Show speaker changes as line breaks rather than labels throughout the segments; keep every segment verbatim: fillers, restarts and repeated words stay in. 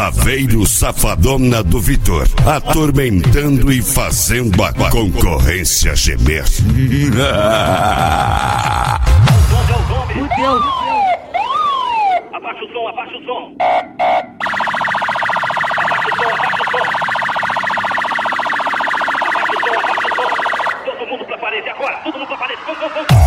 Saveiro Safadona do Vitor, atormentando e fazendo a concorrência gemer.
Fudeu. Abaixa o som, abaixa o som. Abaixa o som, abaixa o som. Abaixa o som, abaixa o som. Todo mundo pra parede agora, todo mundo pra parede. Vamos, vamos, vamos.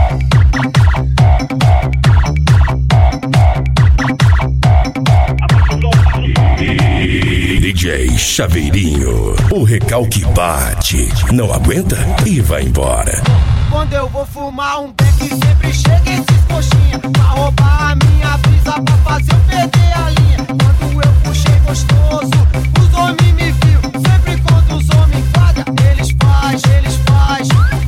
Abaixa o som, abaixa o som.
D J Chaveirinho, o recalque bate, não aguenta e vai embora.
Quando eu vou fumar um beck, sempre chega esses coxinha pra roubar a minha brisa, pra fazer eu perder a linha. Quando eu puxei gostoso, os homens me viu. Sempre quando os homens fazem, eles faz, eles faz.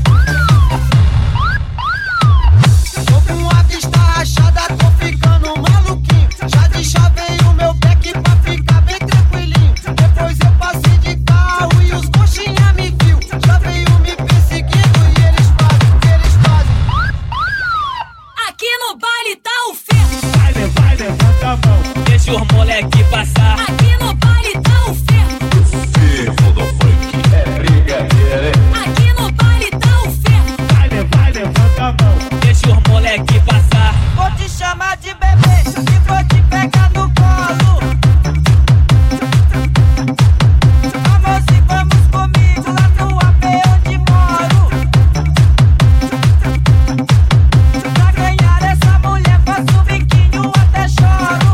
Tô com a vista rachada, tô ficando maluquinho. Já de chavei o meu beck pra ficar bem tranquilinho. Depois eu passei de carro e os coxinha me viu. Já veio me perseguindo e eles fazem, eles fazem.
Aqui no baile tá o ferro.
Vai, vai, levanta a mão. Deixa os moleque passar.
Aqui no baile tá o ferro.
Ferro do funk é brigadeira, hein?
Aqui no baile tá o ferro.
Vai, vai, levanta a mão. Deixa os moleque passar.
Vou te chamar de bebê e vou te pegar no colo. Vamos e vamos comigo lá no A P onde moro. Pra ganhar essa mulher faço biquinho até choro.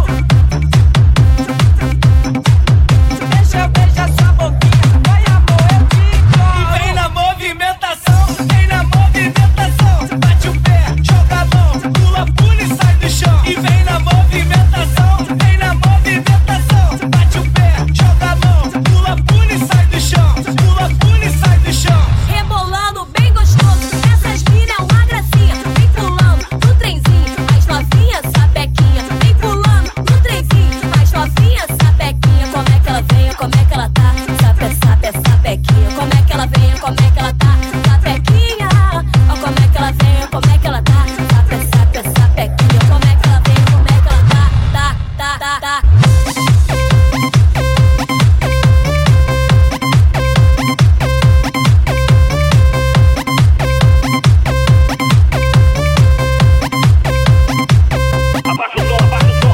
Deixa eu beijar sua boquinha, vai amor, eu te imploro.
E vem na movimentação, vem na movimentação. Bate o pé, joga a mão, pula, pula e sai do chão. E vem na movimentação, vem na movimentação. Bate o pé, joga a mão, pula, pula e sai do chão. Pula, pula e sai do chão.
Rebolando bem gostoso. Essas mina é uma gracinha. Vem pulando no trenzinho. As novinhas, sapequinha. Vem pulando no trenzinho. As novinhas, sapequinha. Como é que ela vem? Como é que ela tá? Sape, sape, sapequinha. Como é que ela vem? Como é que ela tá? Sapequinha. Ó, como é que ela vem? Como é que ela tá? Sape, sape, sapequinha. Como é que ela vem? Como é que ela tá? Tá, tá, tá, tá.
Abaixa o som, abaixa o som.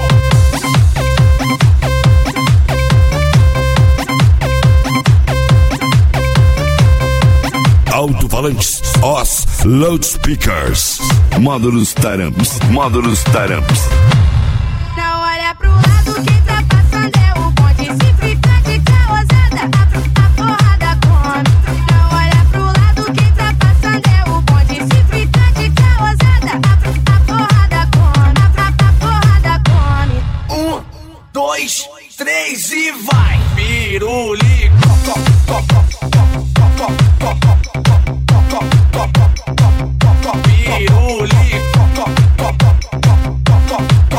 Alto-falantes, os loudspeakers, módulos taramps, módulos taramps.
Não olha pro lado, quem tá passando é o bonde. Se ficar de causada, a, a porrada come. Não olha pro lado, quem tá passando é o bonde. Se ficar de causada, a, a porrada come. A, a porrada come.
Um, dois, três e vai! Pirulico, co, co, co, co, co, co, co, co, co, co, co, co, pirulico, co, co, co, co, co, co, co,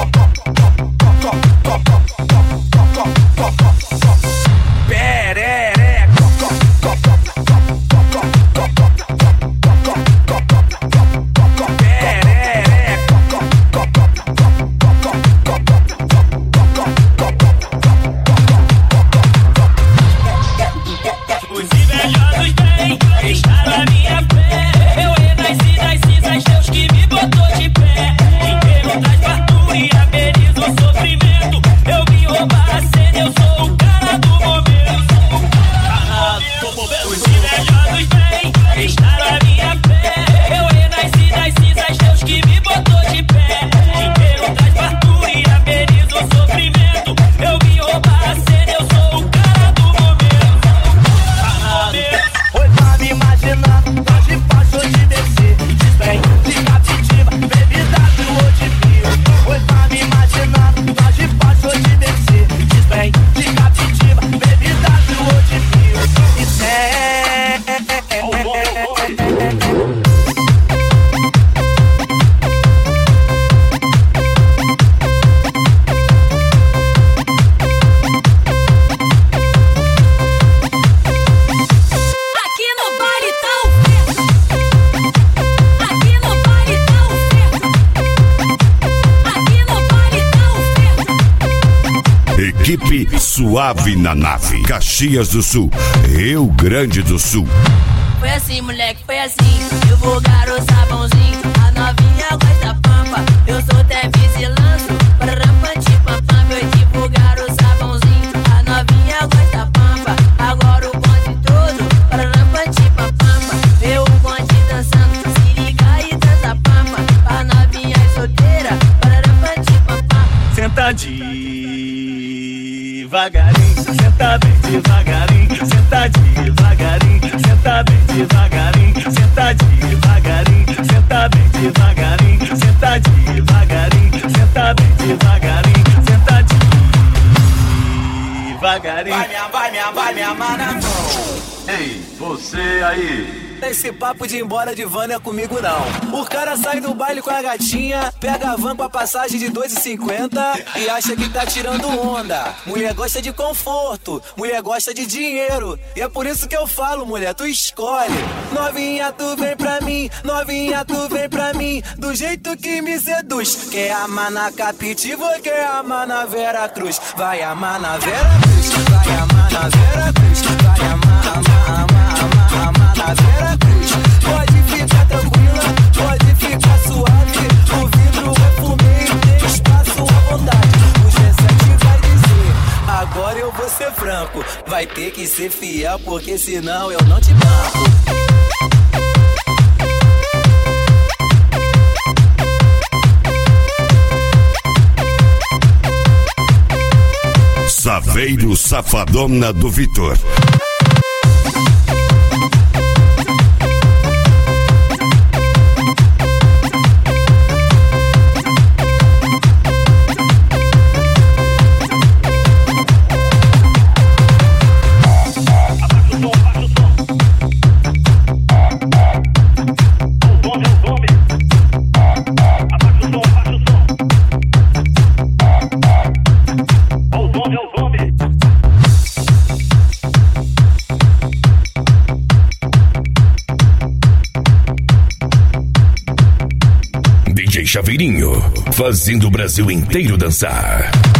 co, co, co, perereco, co, co, co, co, co, co, co, co, perereco, co, co, co, co, co, co, co, co, co, co,
Equipe Suave na Nave, Caxias do Sul, Rio Grande do Sul.
Foi assim, moleque, foi assim. Eu vou garoto sabãozinho. A novinha gosta pampa. Eu sou até vigilância. Para rampante, papam. Eu tipo garoto sabãozinho. A novinha gosta pampa. Agora o bonde todo. Para rampante, papam. Vê o bonde dançando. Se liga e dança pampa. A novinha é solteira. Para rampante, papam.
Senta devagarinho, senta bem devagarinho, senta devagarinho, senta bem devagarinho, senta devagarinho, senta bem devagarinho, senta devagarinho, senta bem devagarinho, senta devagarinho. Vai minha, vai minha, vai minha maratona.
Ei, você aí.
Esse papo de ir embora de van não é comigo não. O cara sai do baile com a gatinha, pega a van com a passagem de dois e cinquenta e acha que tá tirando onda. Mulher gosta de conforto, mulher gosta de dinheiro. E é por isso que eu falo, mulher, tu escolhe. Novinha, tu vem pra mim, novinha, tu vem pra mim, do jeito que me seduz. Quer amar na Capitivo, quer amar na Vera Cruz. Vai amar na Vera Cruz, vai amar na Vera Cruz, vai amar, amar, amar, amar, amar na Vera Cruz. Pode ficar tranquila, pode ficar suave. O vidro é fumê, tem espaço à vontade. O G sete vai dizer, agora eu vou ser franco. Vai ter que ser fiel, porque senão eu não te banco.
Saveiro Safadona do Vitor. D J Chaveirinho, fazendo o Brasil inteiro dançar.